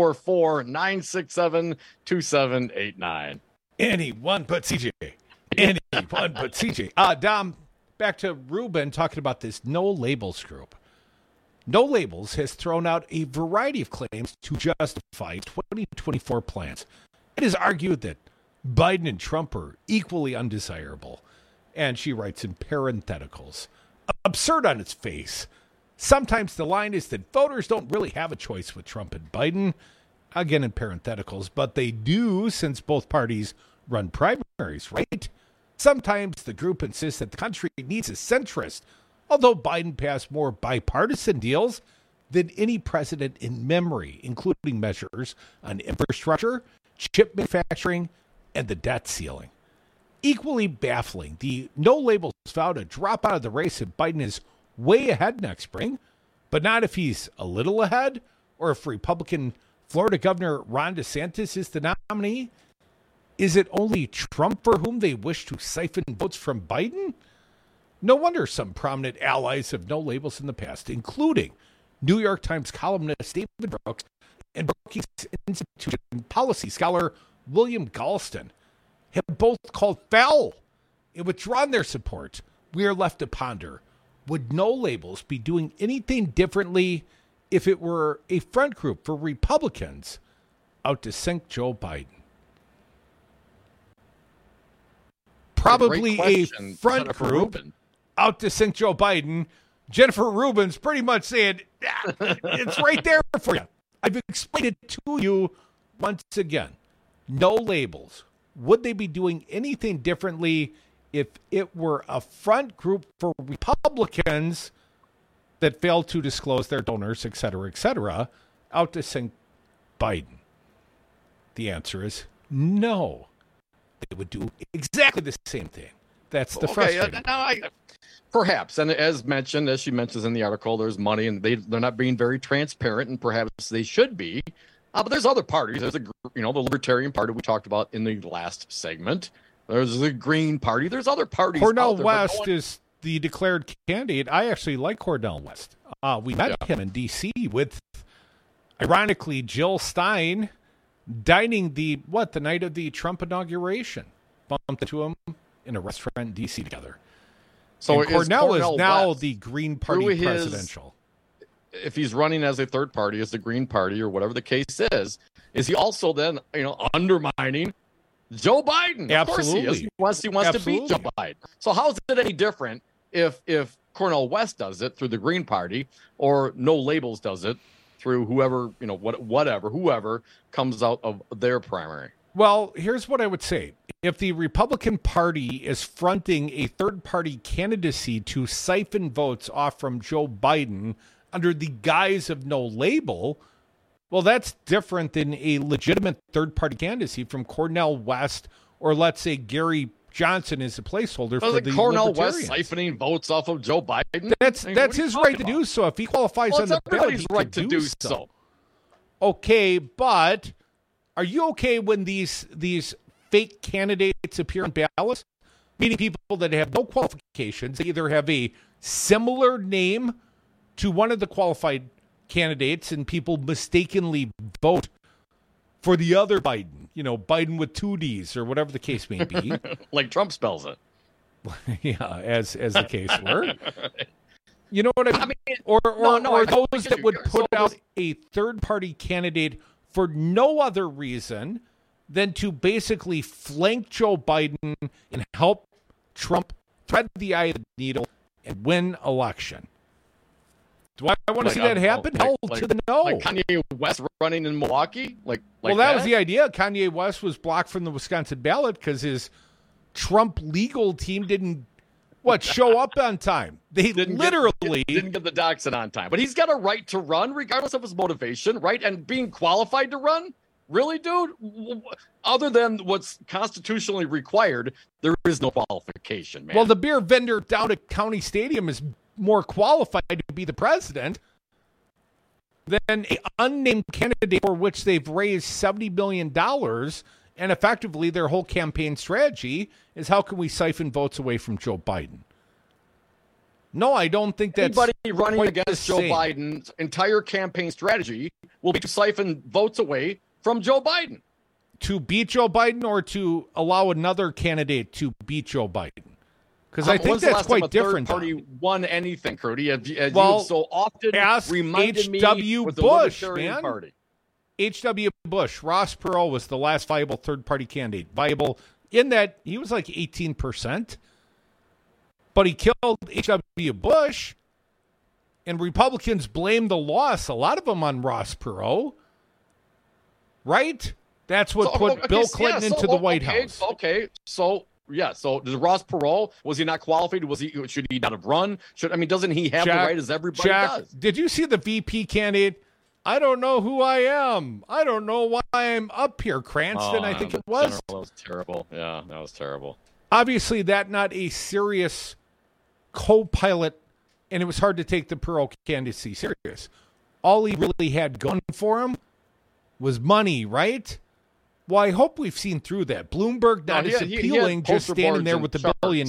844-967-2789. Anyone but CJ. Anyone but CJ. Dom, back to Ruben talking about this No Labels group. No Labels has thrown out a variety of claims to justify 2024 plans. It has argued that Biden and Trump are equally undesirable. And she writes in parentheticals. Absurd on its face. Sometimes the line is that voters don't really have a choice with Trump and Biden. Again in parentheticals, but they do since both parties run primaries, right? Sometimes the group insists that the country needs a centrist, although Biden passed more bipartisan deals than any president in memory, including measures on infrastructure, chip manufacturing, and the debt ceiling. Equally baffling, the No Labels vow to drop out of the race if Biden is way ahead next spring, but not if he's a little ahead or if Republican Florida Governor Ron DeSantis is the nominee. Is it only Trump for whom they wish to siphon votes from Biden? No wonder some prominent allies of No Labels in the past, including New York Times columnist David Brooks and Brookings Institution policy scholar William Galston, have both called foul and withdrawn their support. We are left to ponder, would No Labels be doing anything differently if it were a front group for Republicans out to sink Joe Biden? Probably a front group out to sink Joe Biden. Jennifer Rubin's pretty much saying, it's right there for you. I've explained it to you once again. No Labels. Would they be doing anything differently if it were a front group for Republicans that failed to disclose their donors, et cetera, out to sink Biden? The answer is no. They would do exactly the same thing. That's the frustrating. Perhaps, and as mentioned, as she mentions in the article, there's money, and they're not being very transparent, and perhaps they should be. But there's other parties. There's the Libertarian Party we talked about in the last segment. There's the Green Party. There's other parties. Cornel West is the declared candidate. I actually like Cornel West. We met him in D.C. with, ironically, Jill Stein dining the night of the Trump inauguration. Bumped into him in a restaurant in D.C. together. So Cornel is now West, the Green Party presidential. If he's running as a third party, as the Green Party or whatever the case is he also then undermining Joe Biden? Absolutely. Of course he is. He wants to beat Joe Biden. So how is it any different if Cornel West does it through the Green Party or No Labels does it through whoever whoever comes out of their primary? Well, here's what I would say. If the Republican Party is fronting a third-party candidacy to siphon votes off from Joe Biden under the guise of No Label, well, that's different than a legitimate third-party candidacy from Cornel West or, let's say, Gary Johnson is a placeholder for the Cornel West siphoning votes off of Joe Biden? That's his right to do so. If he qualifies on the ballot, he right can to do so. Okay, but are you okay when these fake candidates appear on ballots? Meaning people that have no qualifications. They either have a similar name to one of the qualified candidates and people mistakenly vote for the other Biden, Biden with 2 Ds or whatever the case may be. Like Trump spells it. Yeah, as the case were. You know what I mean? Or those that would put out a third-party candidate for no other reason than to basically flank Joe Biden and help Trump thread the eye of the needle and win election. Do I want to see that happen? Hell to the no. Like Kanye West running in Milwaukee? Well, that was the idea. Kanye West was blocked from the Wisconsin ballot because his Trump legal team didn't show up on time. They didn't get the doxing on time. But he's got a right to run regardless of his motivation, right? And being qualified to run? Really, dude? Other than what's constitutionally required, there is no qualification, man. Well, the beer vendor down at County Stadium is more qualified to be the president than an unnamed candidate for which they've raised $70 million, and effectively their whole campaign strategy is how can we siphon votes away from Joe Biden? No, I don't think that's anybody running quite against the Joe same. Biden's entire campaign strategy will be to siphon votes away from Joe Biden. To beat Joe Biden or to allow another candidate to beat Joe Biden? Because I think that's quite different. When's the last time a third party won anything, Crudy? As Well, you so often ask reminded me H.W. with the Bush, Libertarian man. Party. H.W. Bush, Ross Perot was the last viable third-party candidate. Viable in that he was like 18%. But he killed H.W. Bush, and Republicans blamed the loss, a lot of them on Ross Perot. Right? That's what put Bill Clinton into the White House. Okay, so does Ross Perot, was he not qualified? Should he not have run? Doesn't he have the right as everybody does? Did you see the VP candidate? I don't know who I am. I don't know why I'm up here. Cranston, I think it was. That was terrible. Yeah, that was terrible. Obviously, that not a serious co-pilot, and it was hard to take the Perot candidacy serious. All he really had going for him was money, right? Well, I hope we've seen through that. Bloomberg not as appealing, just standing there with the $1 billion.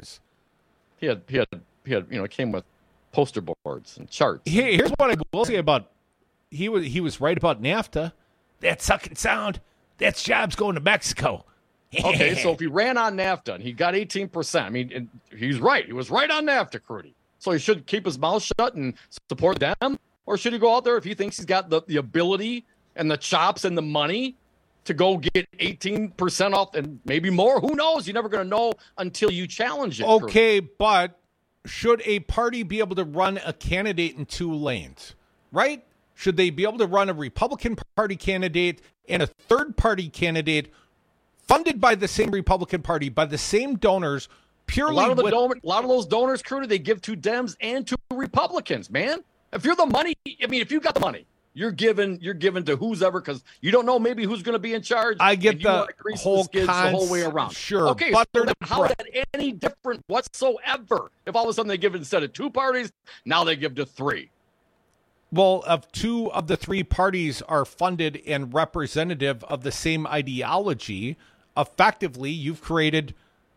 He had came with poster boards and charts. Here's what I will say about he was right about NAFTA. That sucking sound. That's jobs going to Mexico. Okay, so if he ran on NAFTA and he got 18%, and he's right. He was right on NAFTA, Crudy. So he should keep his mouth shut and support them? Or should he go out there if he thinks he's got the ability and the chops and the money to go get 18% off and maybe more? Who knows? You're never going to know until you challenge it. Okay, but should a party be able to run a candidate in two lanes, right? Should they be able to run a Republican Party candidate and a third-party candidate funded by the same Republican Party, by the same donors, purely a lot of those donors, Crudy, they give to Dems and to Republicans, man. If you're the money, if you got the money, you're given to who's ever, because you don't know maybe who's going to be in charge. I get the whole the whole way around. Sure. Okay, so how is that any different whatsoever? If all of a sudden they give, instead of two parties, now they give to three. Well, if two of the three parties are funded and representative of the same ideology, effectively you've created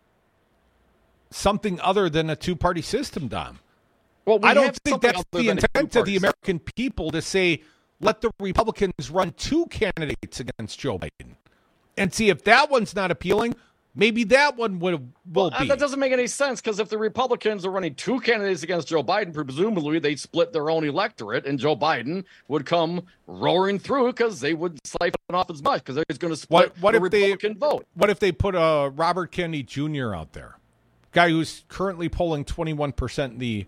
something other than a two-party system, Dom. Well, I don't think that's the intent of the American people to say, let the Republicans run two candidates against Joe Biden. And see, if that one's not appealing, maybe that one will be. That doesn't make any sense, because if the Republicans are running two candidates against Joe Biden, presumably they'd split their own electorate, and Joe Biden would come roaring through because they would siphon off as much, because they're just going to split the Republican vote. What if they put Robert Kennedy Jr. out there? Guy who's currently polling 21% the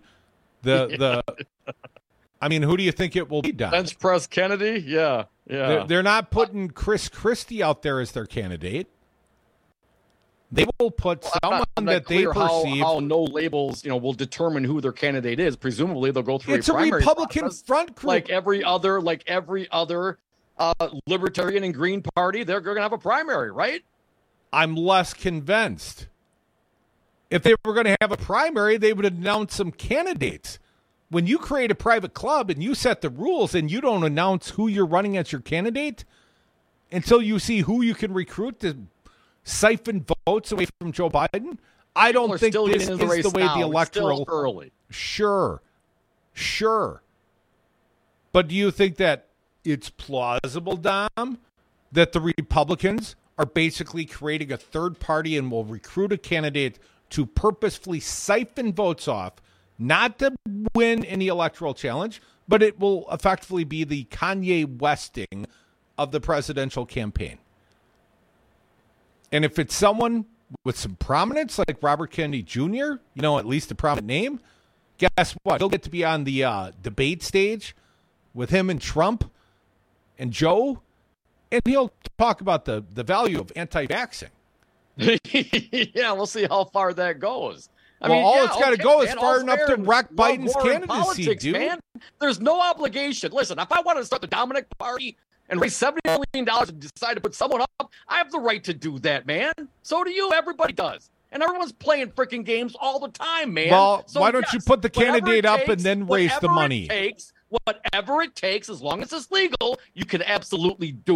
who do you think it will be, Don? Bench press Kennedy? Yeah. They're not putting Chris Christie out there as their candidate. They will put someone that they perceive. How no labels, will determine who their candidate is. Presumably, they'll go through a primary Republican process, front group, like every other Libertarian and Green Party. They're going to have a primary, right? I'm less convinced. If they were going to have a primary, they would announce some candidates. When you create a private club and you set the rules and you don't announce who you're running as your candidate until you see who you can recruit to siphon votes away from Joe Biden, I don't think this is the way the electoral... It's still early. Sure. But do you think that it's plausible, Dom, that the Republicans are basically creating a third party and will recruit a candidate to purposefully siphon votes off, not to win any electoral challenge, but it will effectively be the Kanye Westing of the presidential campaign? And if it's someone with some prominence, like Robert Kennedy Jr., at least a prominent name, guess what? He'll get to be on the debate stage with him and Trump and Joe, and he'll talk about the value of anti-vaxxing. Yeah, we'll see how far that goes. It's got to go is far enough to wreck Biden's candidacy, dude. Man. There's no obligation. Listen, if I want to start the Dominic Party and raise $70 million and decide to put someone up, I have the right to do that, man. So do you. Everybody does. And everyone's playing freaking games all the time, man. Well, so why don't you put the candidate up and then raise the money? Whatever it takes, as long as it's legal, you can absolutely do it.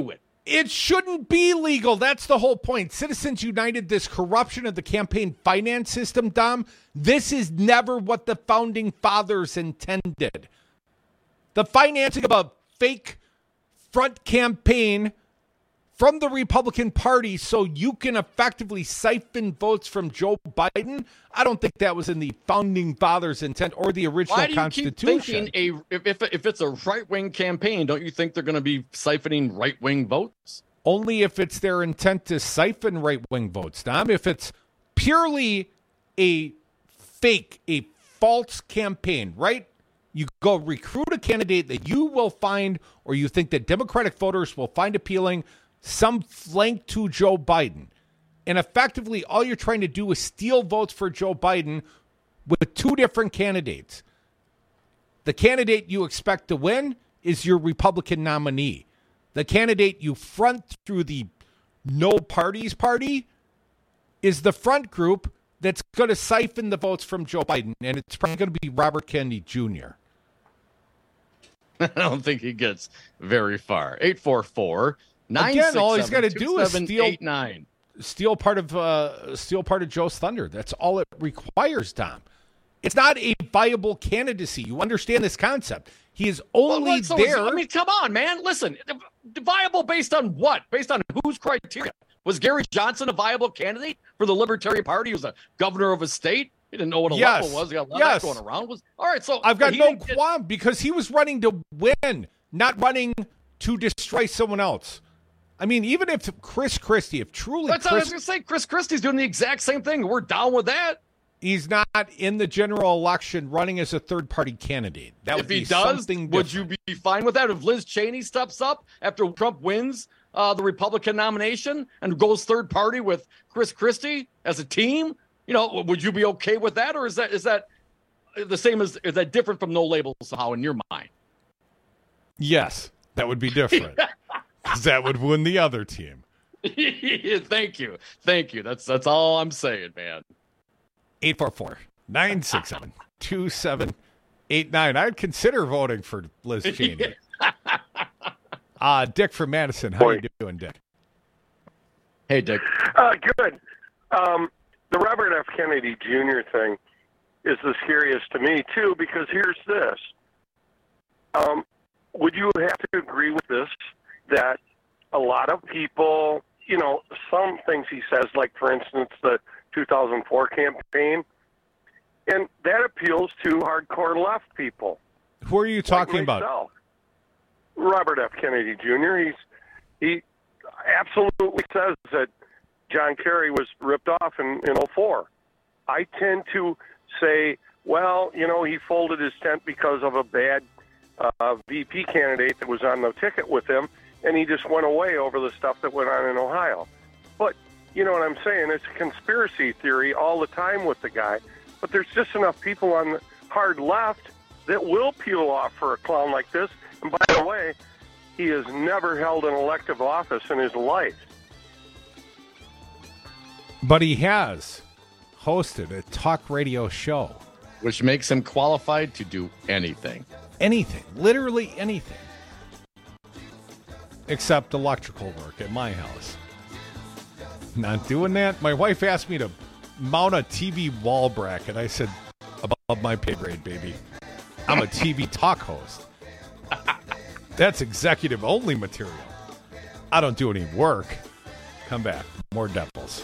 It shouldn't be legal. That's the whole point. Citizens United, this corruption of the campaign finance system, Dom, this is never what the founding fathers intended. The financing of a fake front campaign from the Republican Party so you can effectively siphon votes from Joe Biden, I don't think that was in the founding fathers' intent or the original Constitution. Keep thinking if it's a right-wing campaign, don't you think they're going to be siphoning right-wing votes? Only if it's their intent to siphon right-wing votes, Dom. If it's purely a fake, a false campaign, right? You go recruit a candidate that you will find, or you think that Democratic voters will find appealing, some flank to Joe Biden. And effectively, all you're trying to do is steal votes for Joe Biden with two different candidates. The candidate you expect to win is your Republican nominee. The candidate you front through the no parties party is the front group that's going to siphon the votes from Joe Biden, and it's probably going to be Robert Kennedy Jr. I don't think he gets very far. 844 Again, all he's got to do is steal part of Joe's thunder. That's all it requires, Tom. It's not a viable candidacy. You understand this concept. He is only there. I mean, come on, man. Listen, viable based on what? Based on whose criteria? Was Gary Johnson a viable candidate for the Libertarian Party? He was a governor of a state. He didn't know what a level was. He got a lot of that going around. All right, so I've got no qualm because he was running to win, not running to destroy someone else. I mean, even if Chris Christie, if truly that's what I was going to say. Chris Christie's doing the exact same thing. We're down with that. He's not in the general election running as a third-party candidate. That would be something different. Would you be fine with that if Liz Cheney steps up after Trump wins the Republican nomination and goes third party with Chris Christie as a team? You know, would you be okay with that, or is that the same as is that different from no labels somehow in your mind? Yes, that would be different. Because that would win the other team. Thank you. That's all I'm saying, man. 844-967-2789. I'd consider voting for Liz Cheney. Dick from Madison. How you doing, Dick? Hey, Dick. Good. The Robert F. Kennedy Jr. thing is the scariest to me, too, because here's this. Would you have to agree with this, that a lot of people, you know, some things he says, like, for instance, the 2004 campaign, and that appeals to hardcore left people. Who are you talking about? Robert F. Kennedy Jr. He absolutely says that John Kerry was ripped off in 2004. I tend to say, well, you know, he folded his tent because of a bad VP candidate that was on the ticket with him, and he just went away over the stuff that went on in Ohio. But you know what I'm saying? It's a conspiracy theory all the time with the guy. But there's just enough people on the hard left that will peel off for a clown like this. And by the way, he has never held an elective office in his life. But he has hosted a talk radio show. Which makes him qualified to do anything. Anything. Literally anything. Except electrical work at my house. Not doing that. My wife asked me to mount a TV wall bracket. I said, above my pay grade, baby. I'm a TV talk host. That's executive only material. I don't do any work. Come back. More Devils.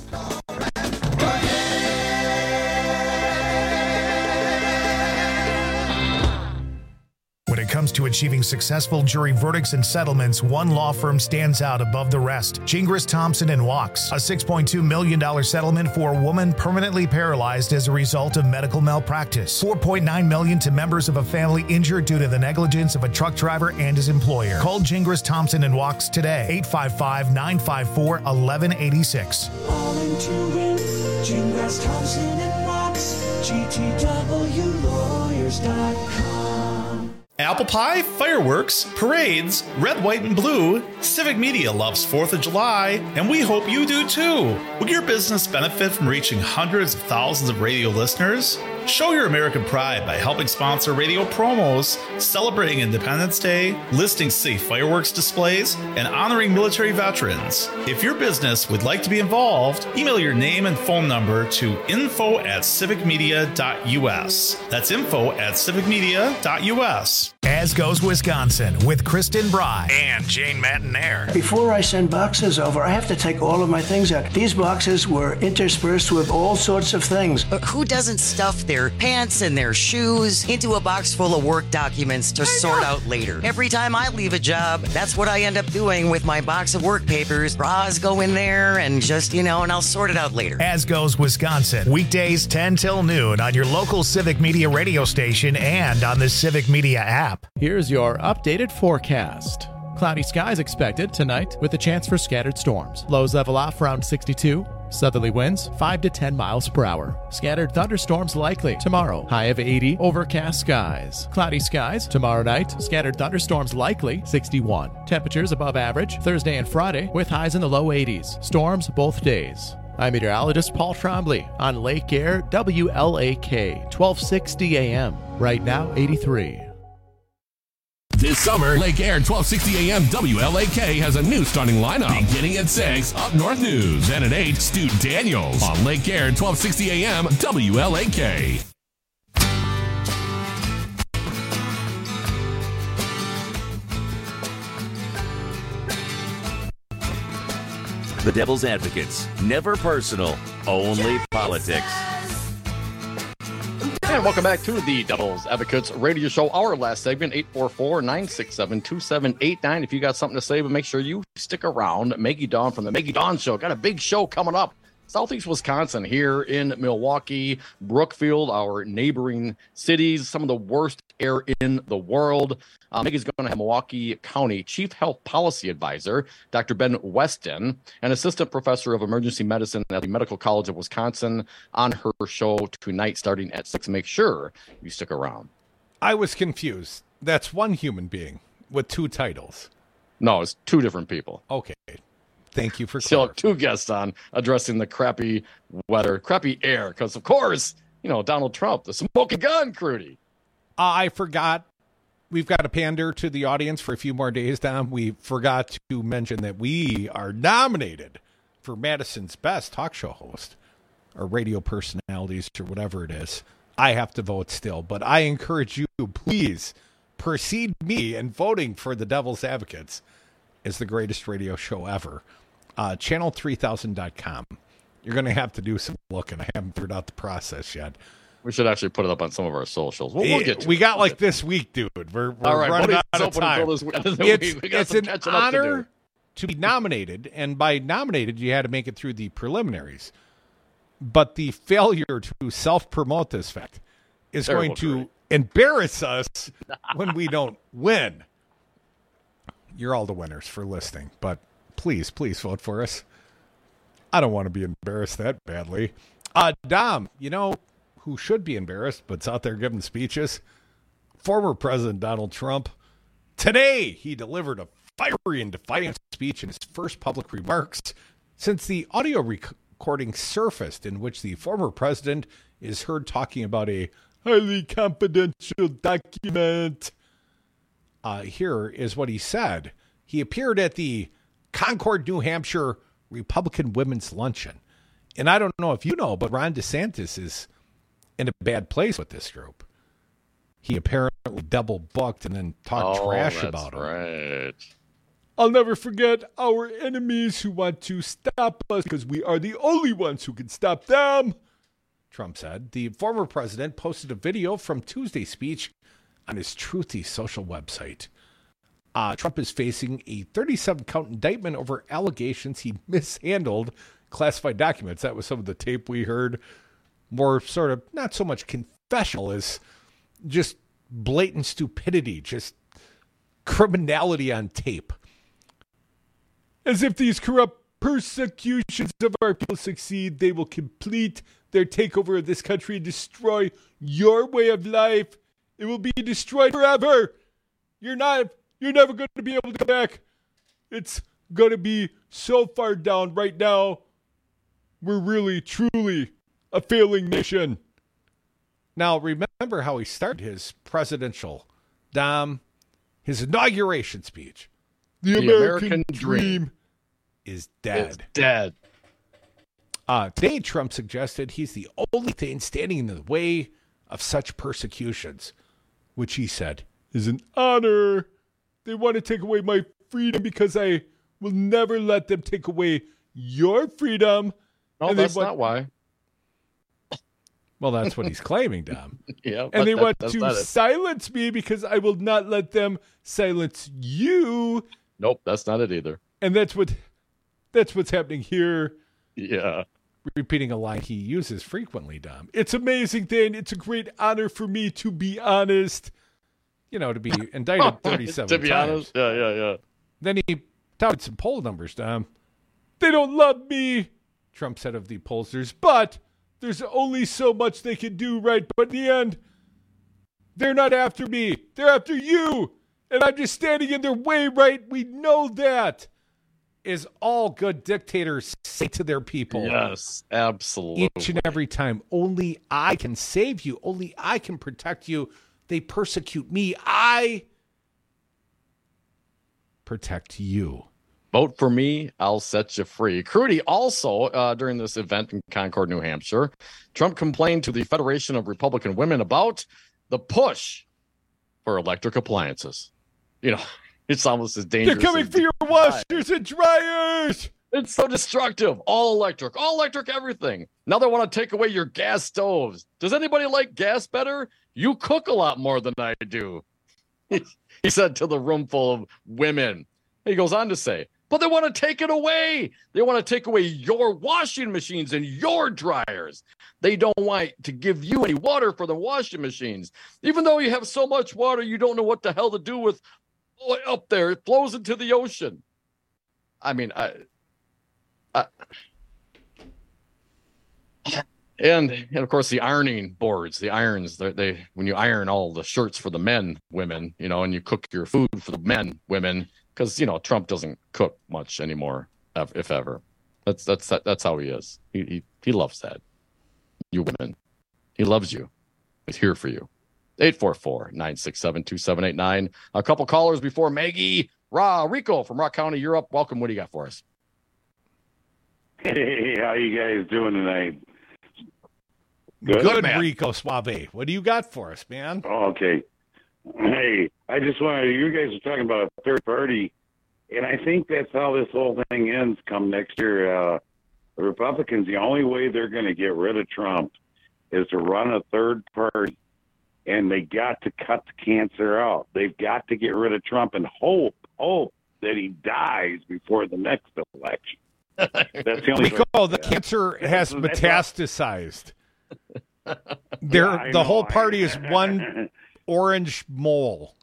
When it comes to achieving successful jury verdicts and settlements, one law firm stands out above the rest. Gingras, Thompson & Wachs, a $6.2 million settlement for a woman permanently paralyzed as a result of medical malpractice. $4.9 million to members of a family injured due to the negligence of a truck driver and his employer. Call Gingras, Thompson & Wachs today, 855-954-1186. All into it, Gingras, Thompson & Wachs, GTWlawyers.com. Apple pie, fireworks, parades, red, white, and blue. Civic Media loves 4th of July, and we hope you do too. Will your business benefit from reaching hundreds of thousands of radio listeners? Show your American pride by helping sponsor radio promos, celebrating Independence Day, listing safe fireworks displays, and honoring military veterans. If your business would like to be involved, email your name and phone number to info@civicmedia.us. That's info@civicmedia.us. As Goes Wisconsin with Kristen Bry and Jane Matinair. Before I send boxes over, I have to take all of my things out. These boxes were interspersed with all sorts of things. Who doesn't stuff their pants and their shoes into a box full of work documents to sort out later? Every time I leave a job, that's what I end up doing with my box of work papers. Bras go in there and just, and I'll sort it out later. As Goes Wisconsin, weekdays 10 till noon on your local Civic Media radio station and on the Civic Media app. Here's your updated forecast. Cloudy skies expected tonight with a chance for scattered storms. Lows level off around 62. Southerly winds 5 to 10 miles per hour. Scattered thunderstorms likely tomorrow. High of 80. Overcast skies. Cloudy skies tomorrow night. Scattered thunderstorms likely 61. Temperatures above average Thursday and Friday with highs in the low 80s. Storms both days. I'm meteorologist Paul Trombley on Lake Air WLAK 1260 AM. Right now 83. This summer, Lake Air 1260 AM WLAK has a new starting lineup. Beginning at 6, Up North News. And at 8, Stu Daniels on Lake Air 1260 AM WLAK. The Devil's Advocates. Never personal, only politics. And welcome back to the Devil's Advocates radio show. Our last segment, 844-967-2789. If you got something to say, but make sure you stick around. Maggie Dawn from the Maggie Dawn Show. Got a big show coming up. Southeast Wisconsin here in Milwaukee, Brookfield, our neighboring cities, some of the worst air in the world. Maggie's going to have Milwaukee County Chief Health Policy Advisor, Dr. Ben Weston, an assistant professor of emergency medicine at the Medical College of Wisconsin on her show tonight starting at 6. Make sure you stick around. I was confused. That's one human being with two titles. No, it's two different people. Okay. Thank you for still have two guests on addressing the crappy weather, crappy air, because of course, Donald Trump, the smoking gun, Crudy. I forgot. We've got to pander to the audience for a few more days, Dom. We forgot to mention that we are nominated for Madison's Best Talk Show Host, or radio personalities, or whatever it is. I have to vote still, but I encourage you, please precede me in voting for the Devil's Advocates as the greatest radio show ever. Channel3000.com. You're going to have to do some looking. I haven't figured out the process yet. We should actually put it up on some of our socials. We'll get to we got like this week, dude. We're all right, running out of time. It's an honor to be nominated, and by nominated, you had to make it through the preliminaries. But the failure to self-promote this fact is going to embarrass us when we don't win. You're all the winners for listening, but please vote for us. I don't want to be embarrassed that badly. Dom, who should be embarrassed but's out there giving speeches? Former President Donald Trump. Today, he delivered a fiery and defiant speech in his first public remarks since the audio recording surfaced in which the former president is heard talking about a highly confidential document. Here is what he said. He appeared at the Concord, New Hampshire Republican Women's Luncheon. And I don't know if you know, but Ron DeSantis is in a bad place with this group. He apparently double booked and then talked trash about them. Right. I'll never forget our enemies who want to stop us because we are the only ones who can stop them, Trump said. The former president posted a video from Tuesday's speech on his Truthy social website. Trump is facing a 37-count indictment over allegations he mishandled classified documents. That was some of the tape we heard. More sort of, not so much confessional as just blatant stupidity, just criminality on tape. As if these corrupt persecutions of our people succeed, they will complete their takeover of this country and destroy your way of life. It will be destroyed forever. You're never going to be able to come back. It's going to be so far down right now. We're really, truly a failing nation. Now, remember how he started his presidential, his inauguration speech. The American dream is dead. It's dead. Today, Trump suggested he's the only thing standing in the way of such persecutions, which he said is an honor. They want to take away my freedom because I will never let them take away your freedom. No, that's not why. Well, that's what he's claiming, Dom. Yeah, and they want to silence me because I will not let them silence you. Nope, that's not it either. And that's what's happening here. Yeah. Repeating a line he uses frequently, Dom. It's amazing, Dan. It's a great honor for me to be honest. To be indicted 37 to be times. honest, yeah. Then he touted some poll numbers, Dom. They don't love me, Trump said of the pollsters, but there's only so much they can do, right? But in the end, they're not after me. They're after you. And I'm just standing in their way, right? We know that. Is all good dictators say to their people. Yes, absolutely. Each and every time. Only I can save you. Only I can protect you. They persecute me. I protect you. Vote for me, I'll set you free. Crudy also, during this event in Concord, New Hampshire, Trump complained to the Federation of Republican Women about the push for electric appliances. It's almost as dangerous. They're coming for your washers and dryers. It's so destructive. All electric everything. Now they want to take away your gas stoves. Does anybody like gas better? You cook a lot more than I do. He said to the room full of women. He goes on to say, but they want to take it away. They want to take away your washing machines and your dryers. They don't want to give you any water for the washing machines. Even though you have so much water, you don't know what the hell to do with up there. It flows into the ocean. I mean, and of course the ironing boards, the irons, they when you iron all the shirts for the men, women, and you cook your food for the men, women, because Trump doesn't cook much anymore, if ever. That's how he is. He loves that. You women, he loves you. He's here for you. 844-967-2789. A couple callers before Maggie. Rico from Rock County, you're up. Welcome. What do you got for us? Hey, how you guys doing tonight? Good, Rico Suave. What do you got for us, man? Okay. Hey, I just wanted, you guys are talking about a third party, and I think that's how this whole thing ends come next year. The Republicans, the only way they're going to get rid of Trump is to run a third party, and they got to cut the cancer out. They've got to get rid of Trump and hope that he dies before the next election. That's the only Rico, the cancer has metastasized. The whole party is one orange mole.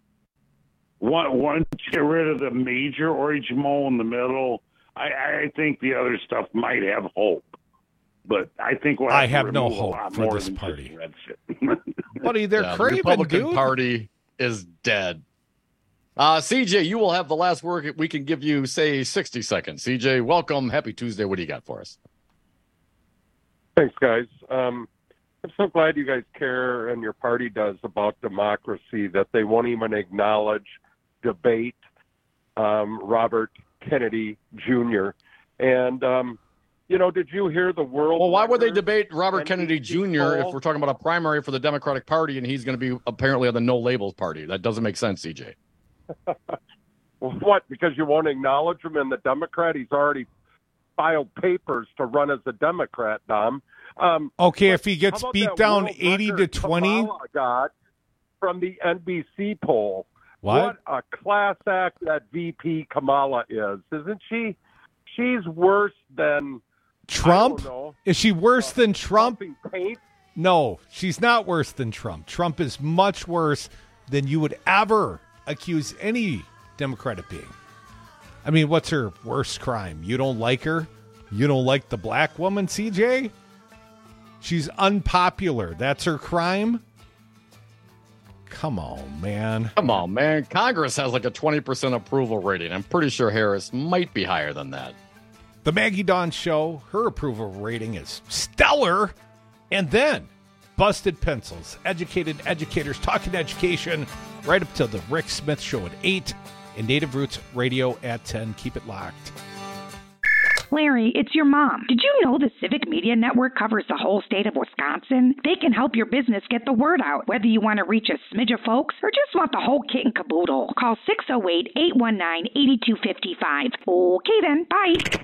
Once you get rid of the major orange mole in the middle, I think the other stuff might have hope. But I think I have no hope for this party. Buddy, they're craving, the Republican dude. Party is dead. CJ, you will have the last word. We can give you, say, 60 seconds. CJ, welcome. Happy Tuesday. What do you got for us? Thanks, guys. I'm so glad you guys care and your party does about democracy, that they won't even acknowledge, debate Robert Kennedy Jr. And, did you hear the world? Well, why would they debate Robert Kennedy Jr. if we're talking about a primary for the Democratic Party and he's going to be apparently on the no labels party? That doesn't make sense, CJ. What? Because you won't acknowledge him in the Democrat? He's already filed papers to run as a Democrat, Dom. Okay, if he gets beat down 80-20, Kamala got from the NBC poll. What a class act that VP Kamala is, isn't she? She's worse than Trump. Is she worse than Trump? Paint? No, she's not worse than Trump. Trump is much worse than you would ever accuse any Democrat of being. I mean, what's her worst crime? You don't like her? You don't like the black woman, CJ? She's unpopular. That's her crime? Come on, man. Come on, man. Congress has like a 20% approval rating. I'm pretty sure Harris might be higher than that. The Maggie Dawn Show, her approval rating is stellar. And then Busted Pencils, educated educators talking education right up till the Rick Smith Show at 8 and Native Roots Radio at 10. Keep it locked. Larry, it's your mom. Did you know the Civic Media Network covers the whole state of Wisconsin? They can help your business get the word out, whether you want to reach a smidge of folks or just want the whole kit and caboodle. Call 608-819-8255. Okay then, bye.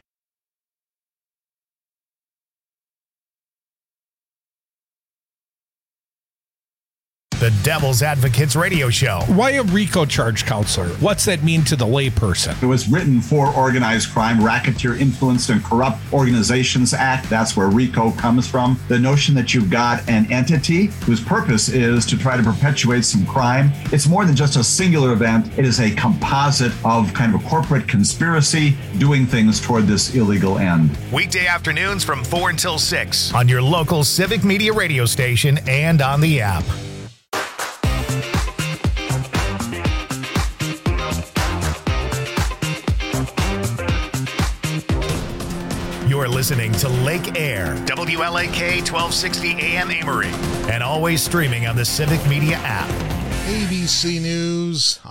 The Devil's Advocates Radio Show. Why a RICO charge counselor? What's that mean to the layperson? It was written for organized crime, racketeer influenced and corrupt organizations act. That's where RICO comes from. The notion that you've got an entity whose purpose is to try to perpetuate some crime. It's more than just a singular event. It is a composite of kind of a corporate conspiracy doing things toward this illegal end. Weekday afternoons from 4 until 6 on your local Civic Media radio station and on the app. You're listening to Lake Air, WLAK 1260 AM Amory, and always streaming on the Civic Media app. ABC News.